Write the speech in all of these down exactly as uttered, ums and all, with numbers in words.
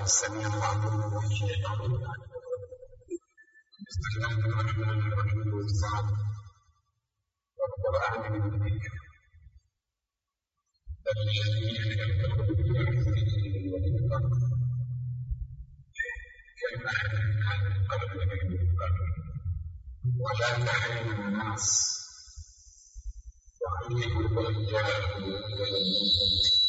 السميع العليم من الشيطان الرجيم. بسم الله الرحمن الرحيم. والصلاة والقرآن من ذكر الذين كفروا بآياته والنفاق كما أهلكنا من قبلهم من قرن ولا تحرم الناس وعلموا قد جاءكم أجل منكم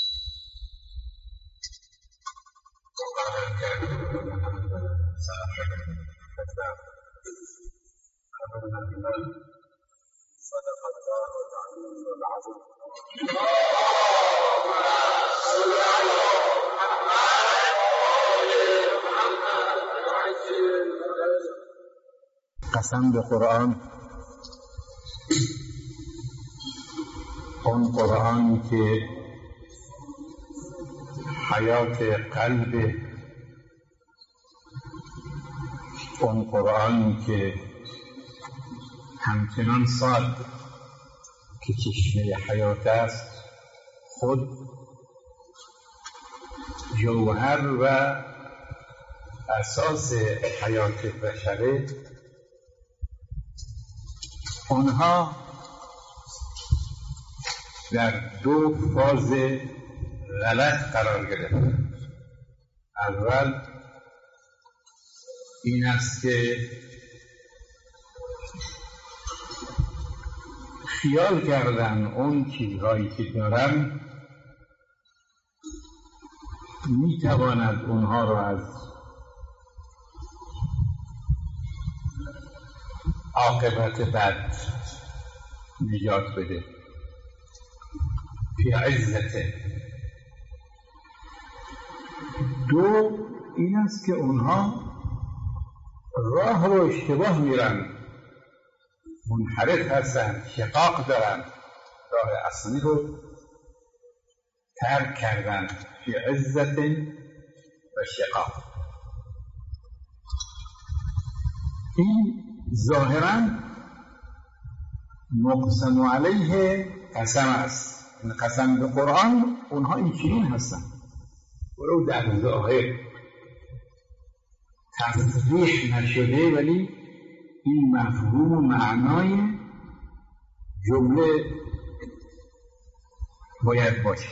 وقال الكافرون هذا ساحر كذاب. آمنا بالله صدق الله العلي العظيم. اللهم صل على محمد وعجل. قسم به قرآن، اون قرآنی که حیات قلب، اون قرآنی که همچنان صاد که چشمه حیات است، خود جوهر و اساس حیات بشره، اونها در دو فاز غلط قرار گرفت. اول این است که خیال کردن اون چیزهایی که دارن میتواند اونها رو از عاقبت بد نجات بده. فی عزته. دو این است که اونها راه رو اشتباه میرن، منحرف هستن، شقاق دارن، راه اصلی رو ترک کردن. فی عزت و شقاق. این ظاهرا مقسم علیه قسم است. این قسم به قرآن اونها این چنین هستن، ولو در ظاهر تصریح نشده، ولی این مفهوم و معنای جمله باید باشه.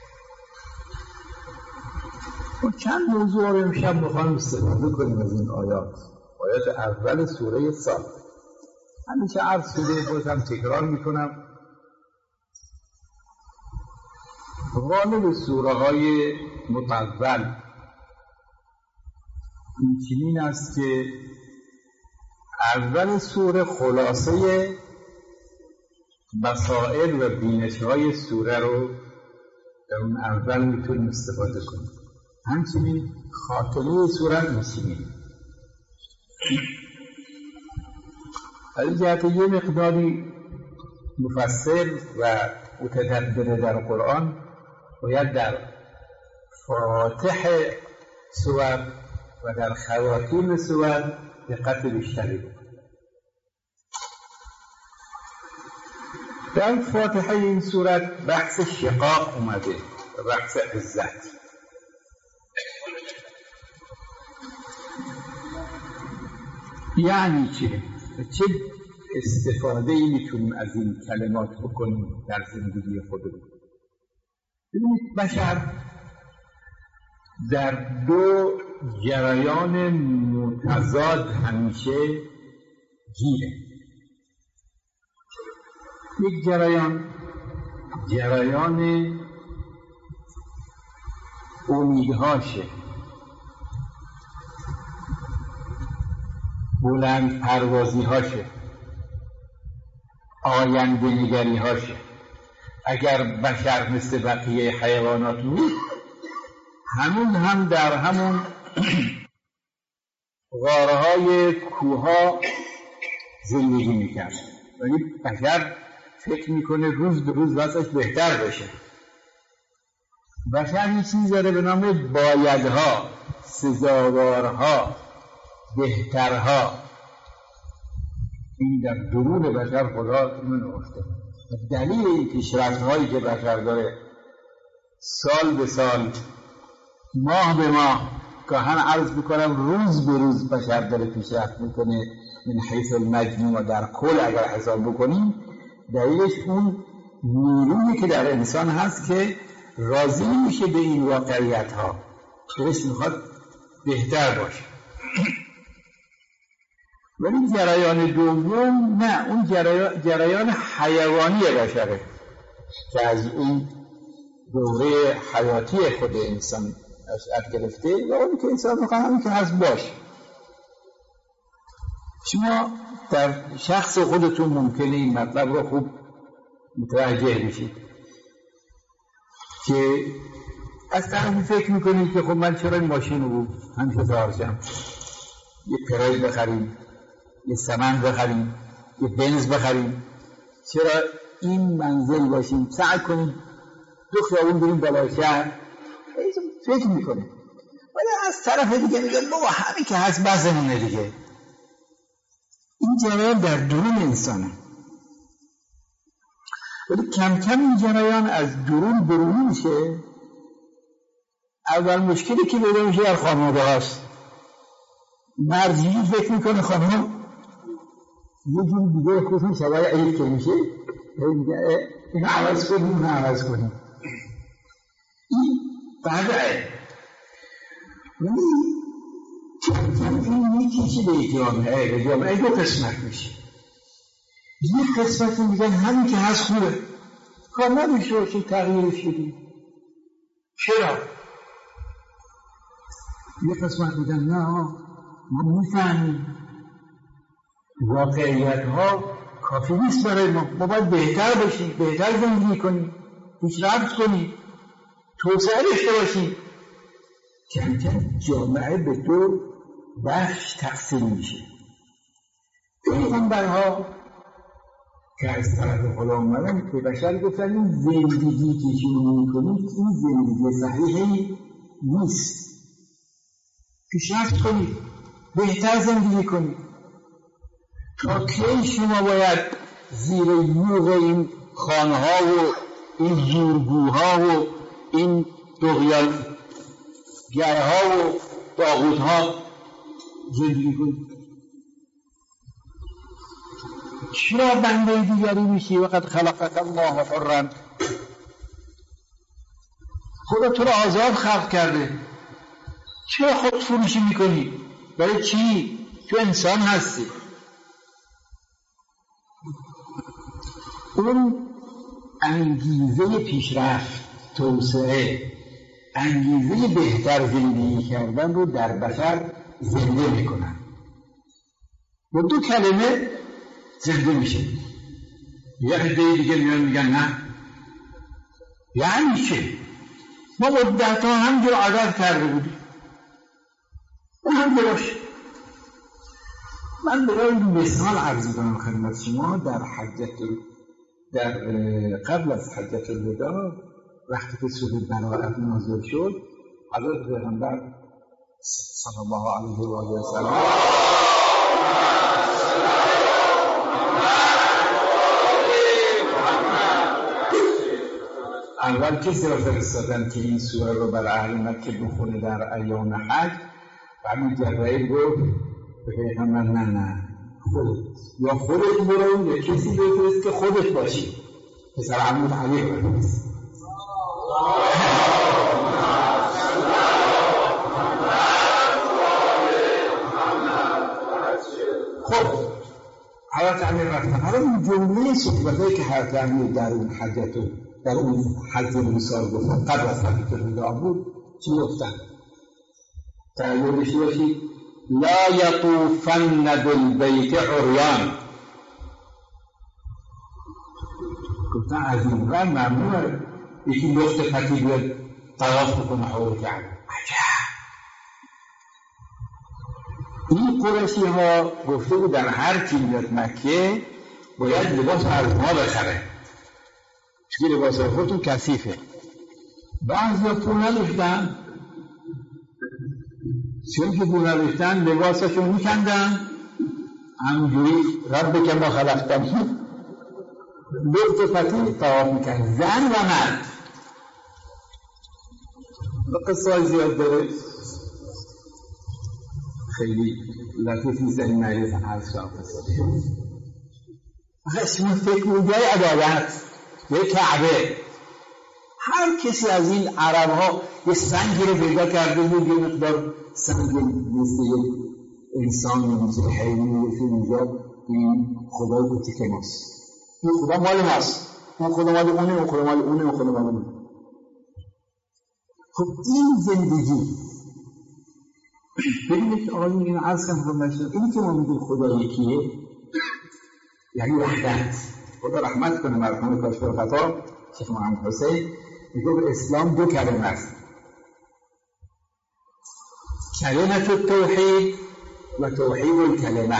و چند موضوع رو امشب میخوایم استفاده کنیم از این آیات. آیات اول سوره صاد. همیشه عرض شده، بازم تکرار میکنم، غالب سوره های مطول این چنین است که اول سوره خلاصه مسائل و بینش‌های سوره رو در اون اول میتونیم استفاده کنیم. همچنین خاتمه سوره میشینیم. از جهت یه مقداری مفصل و متدبر در قرآن باید در فاتح سور و در خواتیم سور دقت بیشتری بکنید. در فاتحه این صورت بحث شقاق اومده، بحث عزت. یعنی چه؟ چه استفاده ای میتونیم از این کلمات بکنیم در زندگی خودمون؟ ببینید، بشر در دو جریان متضاد همیشه گیره. یک جریان جریان امیدهاشه، بلند پروازی هاشه، آینده نگری هاشه. اگر بشر مثل بقیه حیوانات بود، همون هم در همون غاره های کوها زندگی میکرد، ولی بشر فکر میکنه روز به روز وضعش بهتر بشه. بشر یه چیز داره به نام بایدها، سزاوارها، بهترها. این در درون بشر خدا اینو نوشته. دلیل این پیشرفت هایی که بشر داره سال به سال، ماه به ماه گاهن عرض میکنم روز به روز بشر داره پیشرفت میکنه من حیث المجموع در کل اگر حساب بکنیم، دلیلش اون نیرویی که در انسان هست که راضی میشه به این واقعیت ها، دلش میخواد بهتر باشه. ولی جریان دوم نه، اون جریان, جریان حیوانی بشره که از اون دوره حیاتی خود انسان اشعت گرفته و اون که انسان میخواد همین که هست باشه. شما در شخص خودتون ممکنه این مطلب رو خوب متوجه بشید که از طرفی فکر میکنید که خب من چرا این ماشین رو همیشه دارشم، یه پراید بخریم، یه سمن بخریم، یه بنز بخریم، چرا این منزل باشیم، سعی کنیم دو خیابون بریم بالای شهر، فکر میکنیم. ولی از طرف دیگه میگن بابا همین که هست بزنونه دیگه. این جریان در درون انسانه، ولی کم کم این جریان از درون برونی میشه. اول مشکلی که پیدا میشه در خانواده هاست. مرزی فکر میکنه خانم یه جور دیگه خودم شبای عید که میشه این عوض کنیم اون عوض کنیم، این بعده. ولی کم کم این میکیشه به جامعه، به جامعه دو قسمت میشه. یه قسمت میگن همین که هست خوبه، کار نمیشه باشه تغییرش بدیم. چرا؟ یه قسمت میگن نه ما میفهمیم واقعیت ها کافی نیست برای ما، ما باید بهتر باشیم، بهتر زندگی کنیم، پیشرفت کنیم، توسعه داشته باشیم. کم کم جامعه به دو بخش تقسیم میشه. پیغمبرها که از طرف خدا اومدن به بشر گفتن این زندگی که شما میکنید این زندگی صحیحی نیست، پیشرفت کنید، بهتر زندگی کنید. تا کی شما باید زیر یوغ این خانه ها و این زورگوها و این طغیان گرها و طاغوت ها زندگی کنید؟ چرا بنده دیگری میشی وقت خلقت الله حرا؟ خدا تو رو آزاد خلق کرده، چرا خود فروشی میکنی؟ برای چی؟ تو انسان هستی. اون انگیزه پیشرفت، توسعه، انگیزه بهتر زندگی کردن رو در بشر زنده میکنن. با دو کلمه زنده میشه. یه عده دیگه میان میگن نه، یعنی چه؟ ما مدت ها همجور عادت کرده بودیم، اون هم باشه. من برای مثال عرض کنم خدمت شما. در حجت در قبل از حجت الوداع وقتی که سوره براءت نازل شد، حضرت پیغمبر صلی الله علیه و آله و سلم اول کسی را فرستادن که این سوره رو بر اهل مکه بخونه در ایام حج. و همین جبرئیل گفت به پیغمبر نه نه خودت، یا خودت برو یا کسی بفرست که خودت باشی، پسر عموت علی رو بفرست. خب حضرت امیر رفتن. حالا این جمله صحبتایی که حضرت امیر در اون حجت در اون حج موسی گفتن قبل از حجت الوداع بود چی گفتن؟ تعییر بشی باشی لا یطوفن بالبیت عریان. گفتن از این قرار ممنوعه یکی لخت فتی بیاد طواف بکنه حول کعبه. این قریشی ها گفته بودن هر کی میاد مکه باید لباس از ما بخره، چون لباس خودتون کثیفه. بعضی پول نداشتن، چون که پول نداشتن لباسشون میکندن همونجوری رب که ما خلقتنی لخت فتی طواف میکن، زن و مرد. قصه های زیاد داره. خیلی لطیف نیست این مریض هر شب اسم فکر میگه عدالت یه کعبه. هر کسی از این عرب ها یه سنگی رو پیدا کرده بود، یه مقدار سنگ مثل یک انسان مثل حیوانی مثل اینجا، این خدا گفتی که ماست، این خدا مال ماست، اون خدا مال اونه، اون خدا مال اونه، اون خدا مال اونه. خب این زندگی ببینید آقایون این عرض کنم خدمتتون، اینی که ما میگیم خدا یکیه یعنی وحدت. خدا رحمت کنه مرحوم کاشف الخطا شیخ محمد حسین میگه به اسلام دو کلمه است، کلمت التوحید و توحید الکلمه.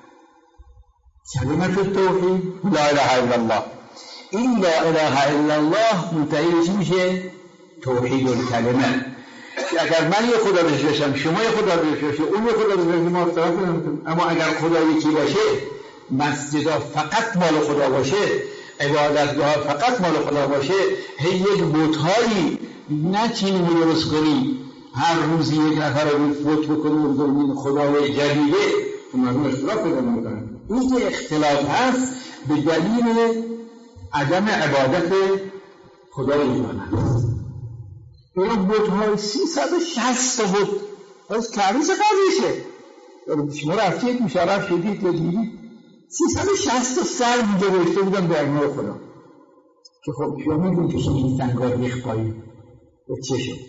کلمت التوحید لا اله الا الله، این لا اله الا الله منتهی چی میشه؟ توحید الکلمه. اگر من یه خدا داشته باشم، شما یه خدا داشته باشید، اون یه خدا داشته باشه، ما اختلاف نداریم. اما اگر خدا یکی باشه، مسجدها فقط مال خدا باشه، عبادتگاه فقط مال خدا باشه، هی یک بت‌هایی نچینی درست کنی، هر روزی یک نفر رو فوت بکنی و بگید خدای جدیده، مردم اختلاف پیدا می‌کنن. این که اختلاف هست به دلیل عدم عبادت خدای می‌کنن. این بت‌های سیصد و شصت تا بت از کعبه چه قضیشه؟ شما رفتید مشرف شدید یا دیدید سیصد و شصت تا سر اینجا رشته بودن در نور خدا که خب شما میدونید که این سنگا ریخت پایین و چه شد؟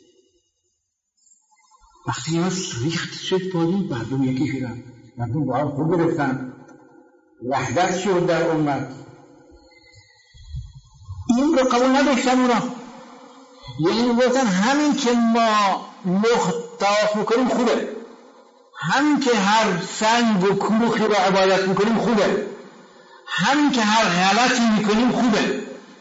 وقتی اینا ریخت شد پایین مردم یکی شدن، مردم با هم خوب گرفتن، وحدت شد در امت. این رو قبول نداشتن اونا، یعنی گفتن همین که ما لخت طواف میکنیم خوبه، همین که هر سنگ و کوخی رو عبادت میکنیم خوبه، همین که هر غلطی میکنیم خوبه.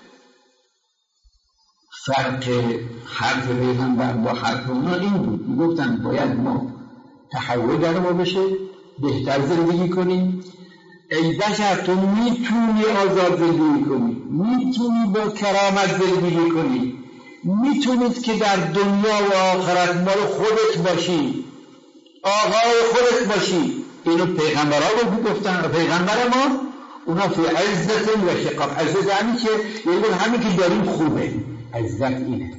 فرق حرف پیغمبر با حرف اونا این بود، میگفتن باید ما تحول در ما بشه، بهتر زندگی کنیم. ای بشر تو میتونی آزاد زندگی کنی، میتونی با کرامت زندگی کنی، میتونید که در دنیا و آخرت مال خودت باشی، آقای خودت باشی. اینو پیغمبرها رو گفتن. پیغمبر ما اونا فی عزت و شقاق. عزت یعنی که یعنی همین که داریم خوبه، عزت اینه.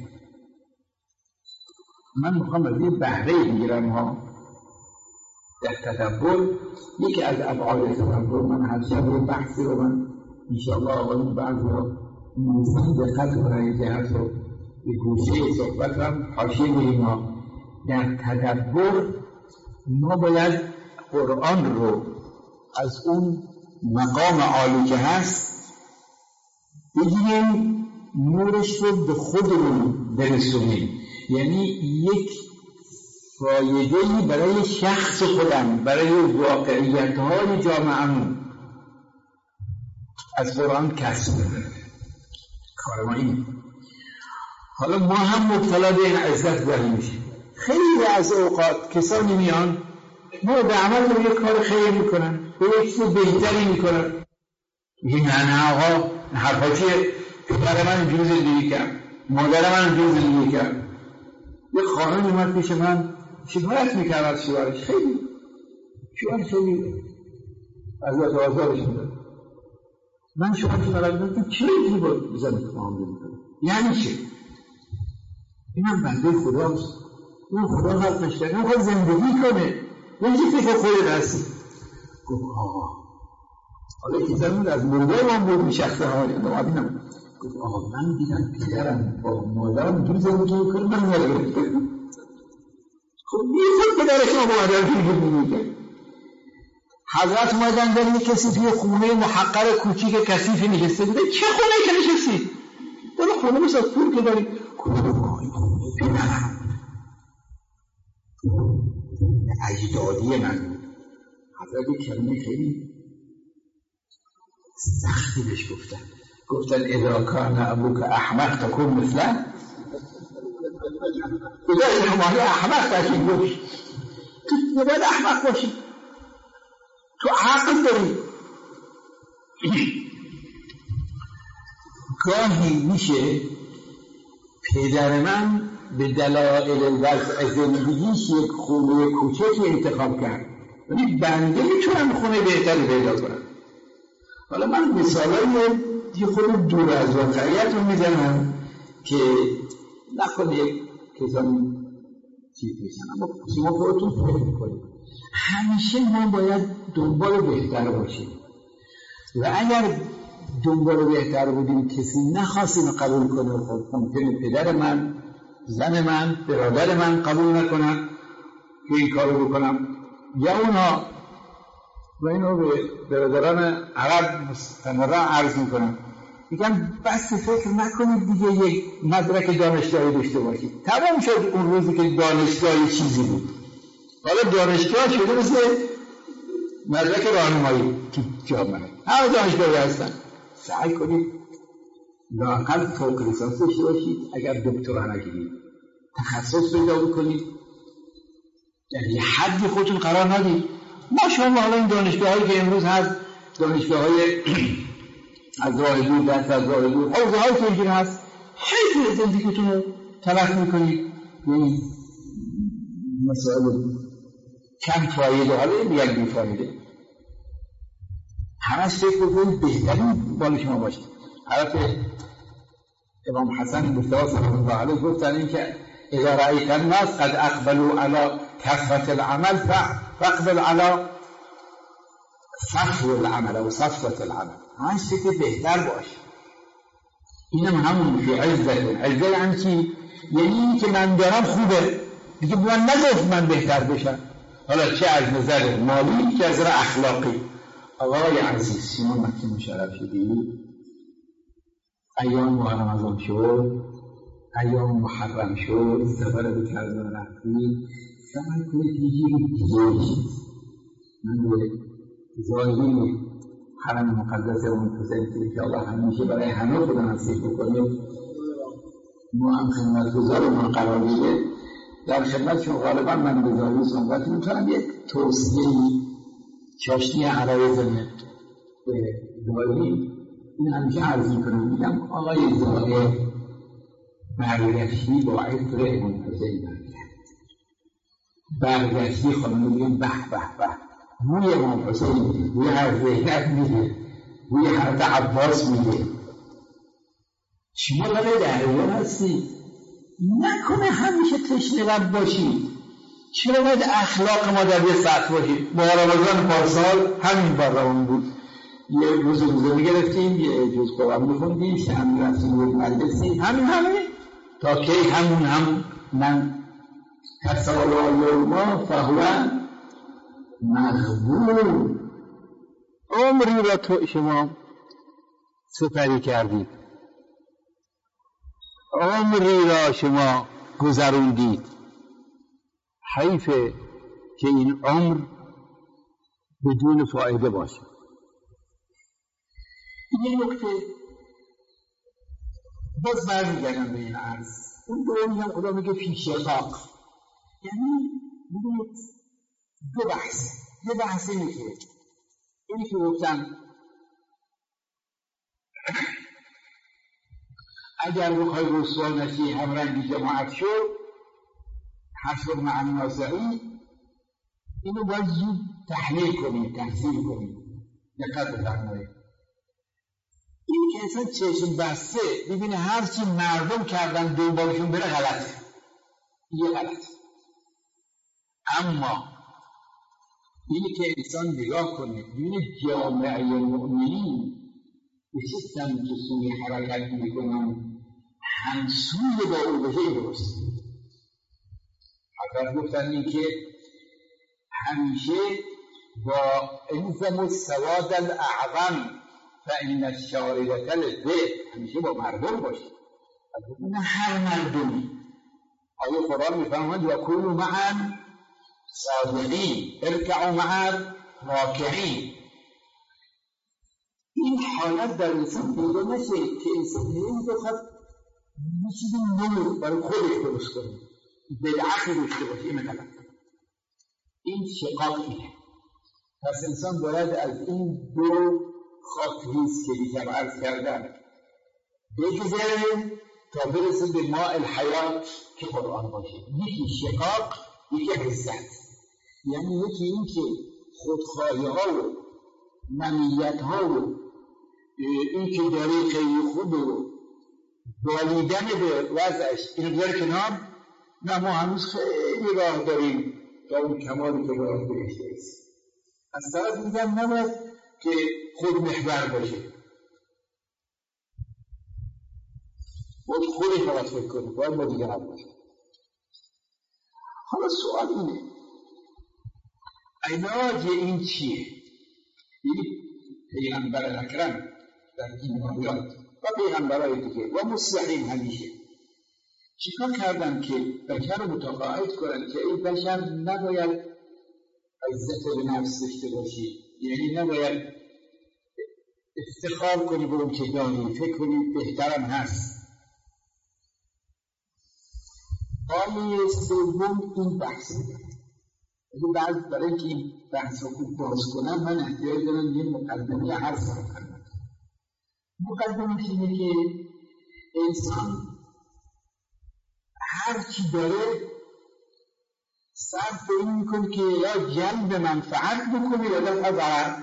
من میخوام از این بهره بگیرم ها در تدبر. یکی از ابعاد تدبر، من هر شب یه بحثی رو من انشاءالله آقایون بعضی ها موزن دقت کنن که هر شب یه گوشه صحبت هم حاشیه میریم ها. در تدبر ما باید قرآن رو از اون مقام عالی که هست بگیریم، نورش رو به خودمون برسونیم. یعنی یک فایده‌ای برای شخص خودم، برای واقعیت‌های جامعه‌مون از قرآن کسب کنیم. کار ما اینه. حالا ما هم مبتلا به این عزت داریم میشیم. خیلی از اوقات کسانی میان ما به عمل رو یک کار خیر میکنن، به یک چیز بهتری میکنن، میگه نه نه آقا حرفا چیه؟ پدر من اینجوری زندگی کرد، مادر من اینجوری زندگی کرد. یه خانم اومد پیش من شکایت میکرد از شوهرش، خیلی شوهر خیلی اذیت و آزارش میداد. من شوهرش برام گفتم چرا اینجوری با زنت معامله میکنی؟ یعنی چی؟ اینم بنده خداست، این خدا خلقش کرده، این خود زندگی کنه، این چی فکر خودت هستی؟ گفت آقا حالا که زمین از مرده من بود میشخصه ها نمادی نمید. گفت آقا من دیدم پدرم با مادرم اینجوری زندگی کنه، من مادرم کنم. خب بیخود پدر شما با مادرم اینجوری میگه. حضرت اومدن در یک کسی توی خونه محقر کوچیک کثیفی نشسته بوده. چه خونه که نشستی؟ در خونه مثل پول که داری خونه بایی خونه پدرم اجدادی من بود. حضرت کلمه خیلی سختی بهش گفتن، گفتن اذا کان ابوک احمق تکون مثله. اذا شما احمق تکون باشی، تو نباید احمق باشی، تو عقل داری. گاهی میشه پدر من به دلایل وضع زندگیش یک خونه کوچکی انتخاب کرد، ولی بنده میتونم خونه بهتری پیدا کنم. حالا من مثالای یه خود دور از واقعیت رو میزنم که نکنه یک کسانی چیز بشن، اما شما خودتون فکر کنید. همیشه ما باید دنبال بهتر باشیم و اگر دنبال بهتر بودیم کسی نخواستیم قبول کنه، خب ممکنه پدر من، زن من، برادر من قبول نکنن که این کارو بکنم، یا اونا. و اینو به برادران عرب مستمرا عرض میکنم، میگم بس فکر نکنید دیگه یک مدرک دانشگاهی داشته باشید. تمام شد اون روزی که دانشگاهی چیزی بود. حالا دانشگاه شده مثل مدرک راهنمایی تو جامعه، همه دانشگاهی هستن. سعی کنید لااقل فوق لیسانس داشته باشید، اگر دکترا نگیرید تخصص پیدا بکنید، در یه حدی خودتون قرار ندید. ماشاءالله حالا این دانشگاهایی که امروز هست، دانشگاه‌های از راه دور، درس از راه دور، حوزه‌هایی که اینجوری هست، خیلی زندگیتون رو تلف میکنید به این مسائل کم فایده. حالا میگن بی فایده، همش فکر بکنید بهترین بال شما باشه. حضرت امام حسن مصطفی صلی الله علیه گفتن این که اذا رأیت الناس قد اقبلوا على كثرة العمل فاقبل على صفو العمل او صفوة العمل. همش فکر بهتر باش. اینم همون فی عزت. عزت یعنی چی؟ یعنی این که من دارم خوبه دیگه، من نگفت من بهتر بشم، حالا چه از نظر مالی چه از نظر اخلاقی. آقای عزیز شما مکه مشرف شدید، ایام ماه رمضان شد، ایام محرم شد، سفر به کربلا رفتید، سعی کنید یه جوری دیگه. من به ظاهری حرم مقدس امام حسین که انشاءالله همیشه برای همه خدا نصیب بکنید، ما هم خدمتگزارمون قرار میده در خدمتشون. غالبا من به ظاهری صحبت میکنم، یک توصیه‌ای چاشنی عرایض به ظاهری این همیشه عرض میکنم، میگم آقای ظاهر برگشتی با عطر امام حسین برگشتی، خانم میگم به به به بوی امام حسین میده، بوی هر زینب میده، بوی هر عباس میده. شما برای دریا هستی، نکنه همیشه تشنه لب باشی. چرا باید اخلاق ما در یه سطح باشید؟ ما رمضان پارسال همین برنامه بود، یه روز روزه میگرفتیم، یه جز قرآن میخوندیم، شام رفتیم یک مجلسی، همین همین تا کی همون همون من کسالا یوما فهو مغبون. عمری را تو شما سپری کردید، عمری را شما گذروندید، حیفه که این عمر بدون فایده باشه. این نکته باز برمیگردم به این عرض. اون دوم میگم خدا میگه فی شقاق، یعنی میگه دو بحث. یه بحث اینه که اینی که گفتم اگر بخوای رسوا نشی همرنگی جماعت شو، حسب معنی ناسعی، اینو باید زود تحلیل کنی، تحصیل کنی، دقت بفرمایید. این که اصلا چشم بسته ببینه هرچی مردم کردن دنبالشون بره غلطه، یه غلطه. اما اینی که انسان نگاه کنه ببینه جامعه مؤمنین به چه سمت و سوی حرکت میکنن، همسوی با او بشه درست. حضرت گفتن این که همیشه با الزم السواد الاعظم فإن الشاربة للذئب، همیشه با مردم باشید، نه هر مردمی. آیه قرآن میفرماید وکونوا معا صادقین ارکعوا معا راکعین. این حالت در انسان پیدا نشه که انسان این بخواد یه چیزی نور برای خودش درست کنه، بدعت داشته باشه، این غلط. این شقاق اینه. پس انسان باید از این دو خاک ریز که دیگر عرض کردن بگذره تا برسه به ماء الحیات که قرآن باشه. یکی شقاق، یکی عزت. یعنی یکی این که خودخواهی ها و منیت ها و این که داره خیلی خوبه و بالیدن به وضعش این بذاره کنار. نه، ما هنوز خیلی راه داریم تا اون کمالی که باید بهش برسیم. از طرف میگم نباید که خود محور باشه، باید خودش باید فکر کنه، باید با دیگران باشه. حالا سوال اینه علاج این چیه؟ یعنی پیغمبر اکرم در این آیات و پیغمبرهای دیگه و مصلحین همیشه چیکار کردن که بشر رو متقاعد کنن که این بشر نباید عزت به نفس داشته باشی، یعنی نباید افتخار کنی به اون که داری، فکر کنی بهترم هست. آیه سوم این بحث می‌کنه. اگه بعد برای اینکه این بحث رو خوب باز کنم من احتیاج دارم یه مقدمه عرض کنم. مقدمه اینه که انسان هر چی داره صرف این میکنه که یا جلب منفعت بکنه یا دفع ضرر.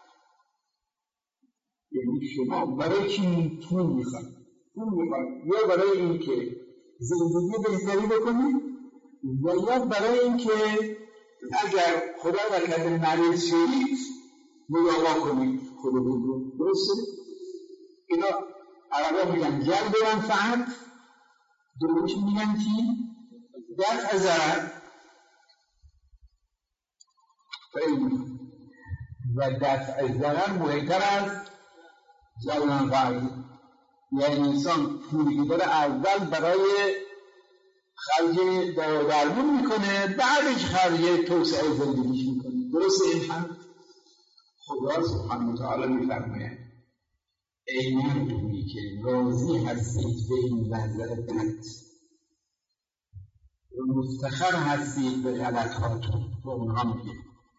یعنی شما برای چی پول میخواد؟ پول میخواد یا برای این که زندگی بهتری بکنی و یا برای این که اگر خدا نکرده مریض شدید مداوا کنید خودتون رو. درسته؟ اینا عربا میگن جلب منفعت، دومش میگن چی؟ دفع ضرر. و دفع ضرر مهمتر از جلب منفعت. یعنی انسان پولی که داره اول برای خرج درمون میکنه، بعدش خرج توسعه زندگیش میکنه. درسته؟ این هم خدا سبحانه و تعالی میفرماید ای مردمی که راضی هستید به این وضع بد و مفتخر هستید به غلط هاتون و اونها میگه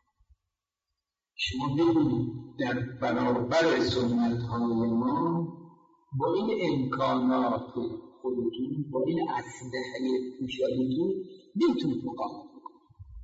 شما ببینید در برابر سنت های ما با این امکانات خودتون، با این اسلحه پوشالیتون نمیتونید مقاومت بکنید.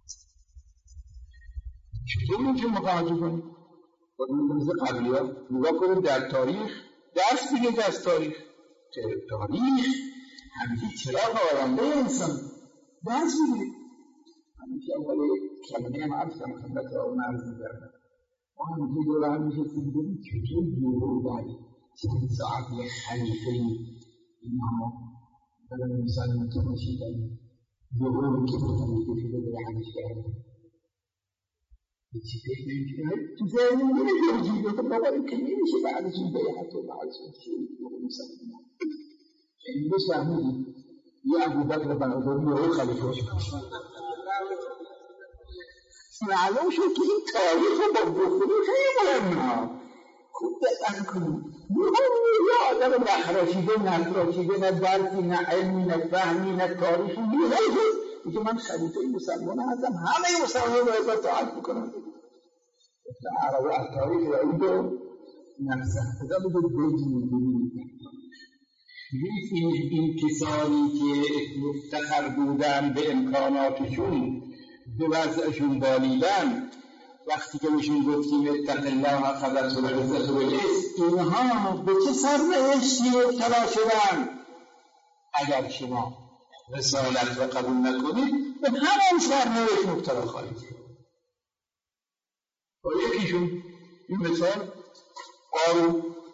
چطور نمیتونید مقاومت کنید؟ با مثل قبلی ها نگاه کنید در تاریخ، درس بگید از تاریخ. تاریخ همیشه چراغ آرنده انسان، درس بگید. همیشه اول کلمه هم عرض کنم خدمت آن عرض می‌کردم. ما همیشه دور هم میشستیم بگید چطور یورو در چند ساعت یک خلیفه اینها برای مسلمت باشیدن یورو که خلیفه شده به رحمش کردن. چی فکر نمی‌کنه؟ تو ذهن نمی‌گیره که بابا این که نمیشه بعدش این بیعت و بعدش شروع کنه مسلمان. این بس فهمیدید یه ابوبکر بنادری یورو خلیفه شد. معلوم شد که این تاریخ با بخوری خیلی مهمه. خوب دقت کنید. یه آدم نخراشیده، نخراشیده، نه درکی، نه علمی، نه فهمی، نه تاریخی می‌هست. میگه من خلیفه مسلمان هستم، همه مسلمان رو ازت اطاعت میکنم. عرب از تاریخ یعود و نفسه خدا بگه بجنید ببینید. می‌بینید این کسانی که مفتخر بودن به امکاناتشون، به وضعشون بالیدن، وقتی که بهشون گفتیم اتق الله خبرت و عزت و الاسم، اینها به چه سرنوشتی مبتلا شدن؟ اگر شما رسالت را قبول نکنید به همون سرنوشت مبتلا خواهید شد. با یکیشون این مثال قارون